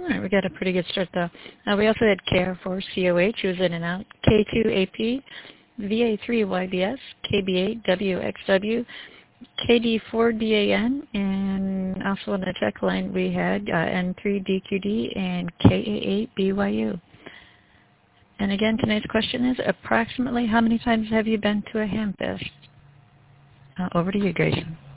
All right, we got a pretty good start, though. We also had KR4 COH, who was in and out, K2 AP, VA3 YBS, KB8 WXW, KD4 DAN, and also on the check line we had N3 DQD and KA8 BYU. And again, tonight's question is, approximately how many times have you been to a ham fest? Over to you, Grayson.